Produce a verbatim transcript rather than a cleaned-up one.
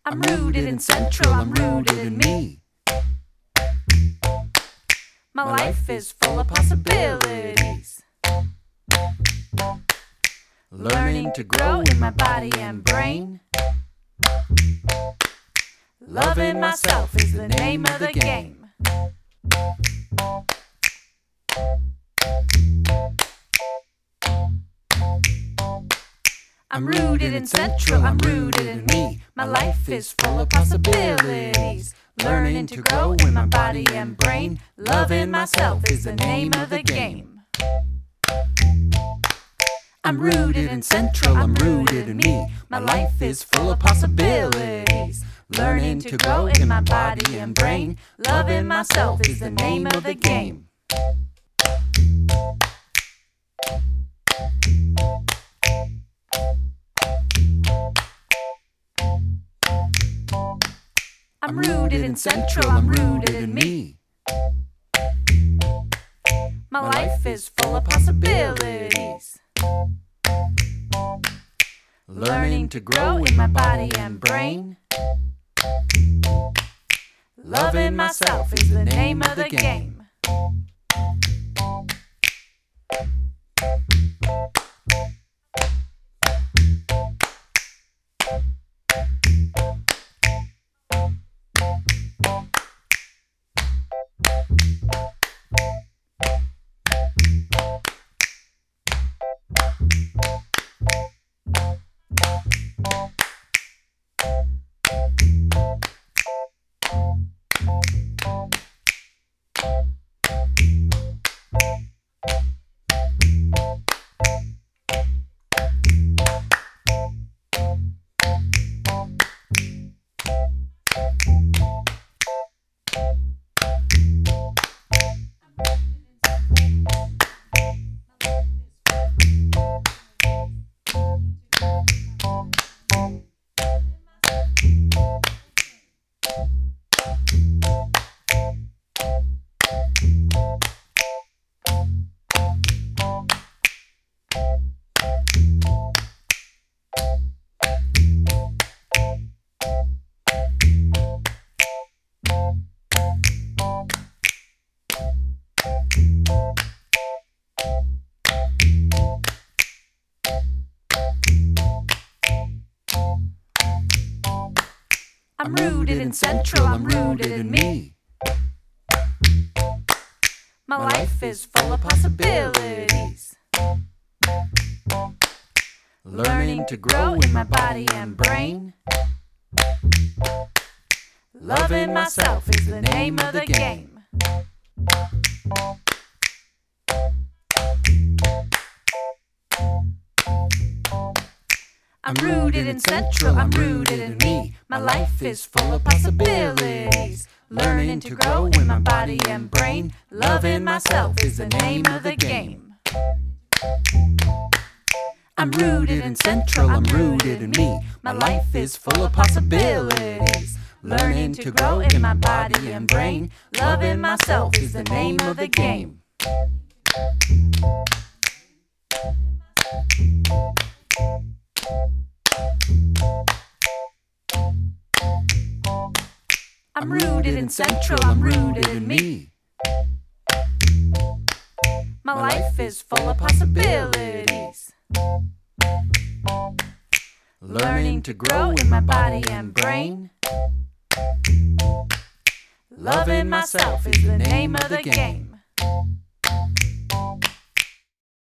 I'm rooted in Central, I'm rooted in me. My life is full of possibilities. Learning to grow in my body and brain. Loving myself is the name of the game. I'm rooted in Central, I'm rooted in me. My life is full of possibilities. Learning to grow in my body and brain. Loving myself is the name of the game. I'm rooted in Central, I'm rooted in me. My life is full of possibilities. Learning to grow in my body and brain. Loving myself is the name of the game. I'm rooted in Central, I'm rooted in me. My life is full of possibilities. Learning to grow in my body and brain. Loving myself is the name of the game. I'm rooted in Central, I'm rooted in me. My life is full of possibilities. Learning to grow in my body and brain. Loving myself is the name of the game. I'm rooted in Central, I'm rooted in me. My life is full of possibilities. Learning to grow in my body and brain. Loving myself is the name of the game. I'm rooted in Central, I'm rooted in me. My life is full of possibilities. Learning to grow in my body and brain. Loving myself is the name of the game. I'm rooted in Central, I'm rooted in me. My life is full of possibilities. Learning to grow in my body and brain. Loving myself is the name of the game.